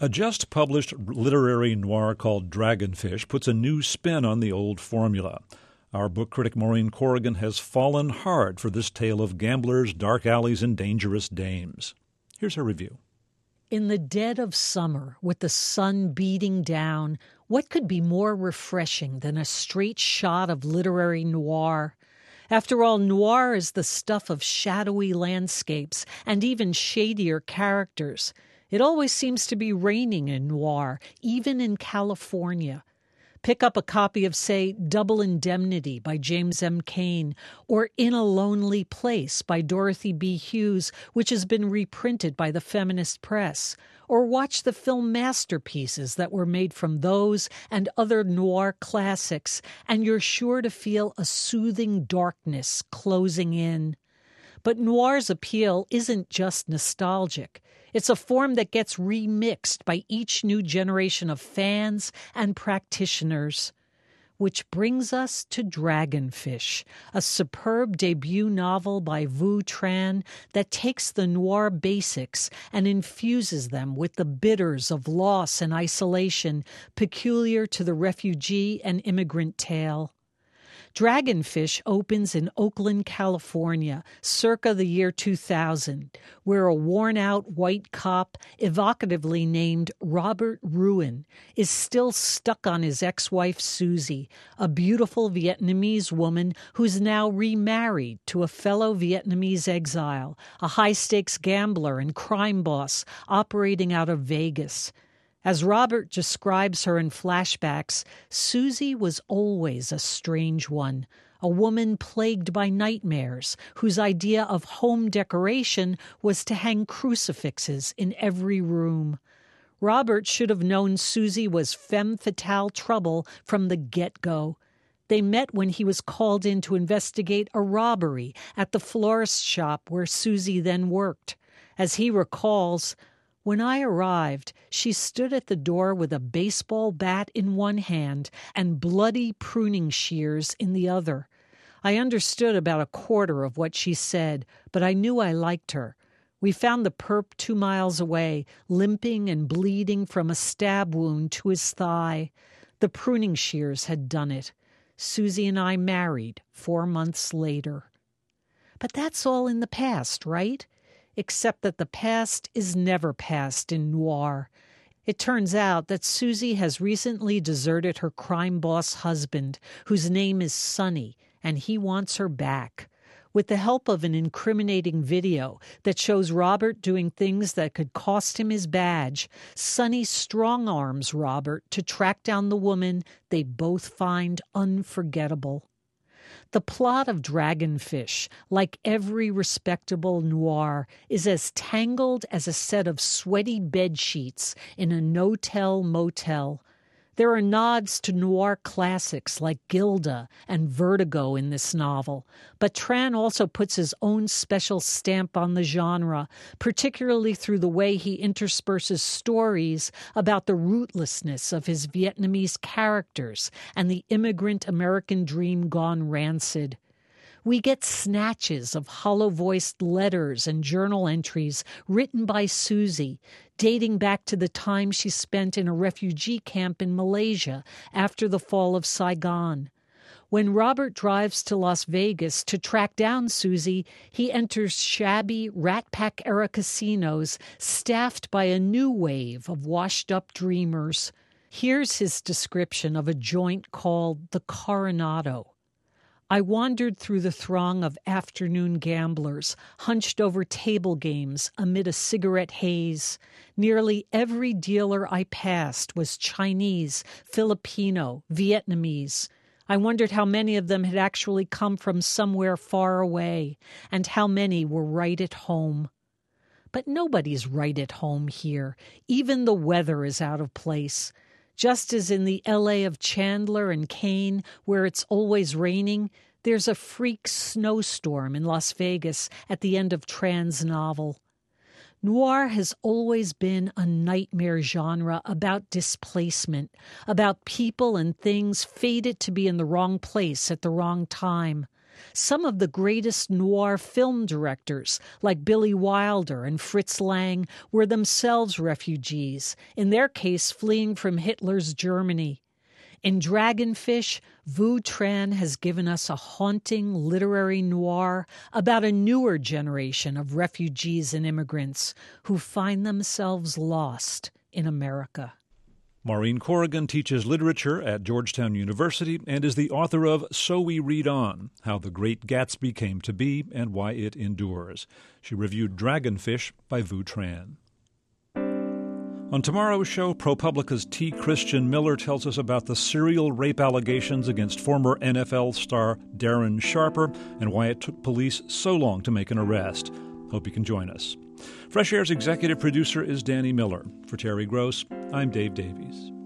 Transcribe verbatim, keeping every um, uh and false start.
A just-published literary noir called Dragonfish puts a new spin on the old formula. Our book critic Maureen Corrigan has fallen hard for this tale of gamblers, dark alleys, and dangerous dames. Here's her review. In the dead of summer, with the sun beating down, what could be more refreshing than a straight shot of literary noir? After all, noir is the stuff of shadowy landscapes and even shadier characters. It always seems to be raining in noir, even in California. Pick up a copy of, say, Double Indemnity by James M. Cain, or In a Lonely Place by Dorothy B. Hughes, which has been reprinted by the feminist press, or watch the film masterpieces that were made from those and other noir classics, and you're sure to feel a soothing darkness closing in. But noir's appeal isn't just nostalgic. It's a form that gets remixed by each new generation of fans and practitioners. Which brings us to Dragonfish, a superb debut novel by Vu Tran that takes the noir basics and infuses them with the bitters of loss and isolation peculiar to the refugee and immigrant tale. Dragonfish opens in Oakland, California, circa the year two thousand, where a worn-out white cop, evocatively named Robert Ruin, is still stuck on his ex-wife Susie, a beautiful Vietnamese woman who's now remarried to a fellow Vietnamese exile, a high-stakes gambler and crime boss operating out of Vegas. As Robert describes her in flashbacks, Susie was always a strange one, a woman plagued by nightmares, whose idea of home decoration was to hang crucifixes in every room. Robert should have known Susie was femme fatale trouble from the get-go. They met when he was called in to investigate a robbery at the florist shop where Susie then worked. As he recalls, "When I arrived, she stood at the door with a baseball bat in one hand and bloody pruning shears in the other. I understood about a quarter of what she said, but I knew I liked her. We found the perp two miles away, limping and bleeding from a stab wound to his thigh. The pruning shears had done it. Susie and I married four months later." But that's all in the past, right? Except that the past is never past in noir. It turns out that Susie has recently deserted her crime boss husband, whose name is Sonny, and he wants her back. With the help of an incriminating video that shows Robert doing things that could cost him his badge, Sonny strong-arms Robert to track down the woman they both find unforgettable. The plot of Dragonfish, like every respectable noir, is as tangled as a set of sweaty bedsheets in a no-tell motel. There are nods to noir classics like Gilda and Vertigo in this novel, but Tran also puts his own special stamp on the genre, particularly through the way he intersperses stories about the rootlessness of his Vietnamese characters and the immigrant American dream gone rancid. We get snatches of hollow-voiced letters and journal entries written by Susie, dating back to the time she spent in a refugee camp in Malaysia after the fall of Saigon. When Robert drives to Las Vegas to track down Susie, he enters shabby Rat Pack-era casinos staffed by a new wave of washed-up dreamers. Here's his description of a joint called the Coronado. "I wandered through the throng of afternoon gamblers, hunched over table games amid a cigarette haze. Nearly every dealer I passed was Chinese, Filipino, Vietnamese. I wondered how many of them had actually come from somewhere far away, and how many were right at home. But nobody's right at home here. Even the weather is out of place. Just as in the L A of Chandler and Cain, where it's always raining, there's a freak snowstorm in Las Vegas at the end of Tran's novel. Noir has always been a nightmare genre about displacement, about people and things fated to be in the wrong place at the wrong time. Some of the greatest noir film directors, like Billy Wilder and Fritz Lang, were themselves refugees, in their case fleeing from Hitler's Germany. In Dragonfish, Vu Tran has given us a haunting literary noir about a newer generation of refugees and immigrants who find themselves lost in America. Maureen Corrigan teaches literature at Georgetown University and is the author of So We Read On, How the Great Gatsby Came to Be and Why It Endures. She reviewed Dragonfish by Vu Tran. On tomorrow's show, ProPublica's T. Christian Miller tells us about the serial rape allegations against former N F L star Darren Sharper and why it took police so long to make an arrest. Hope you can join us. Fresh Air's executive producer is Danny Miller. For Terry Gross, I'm Dave Davies.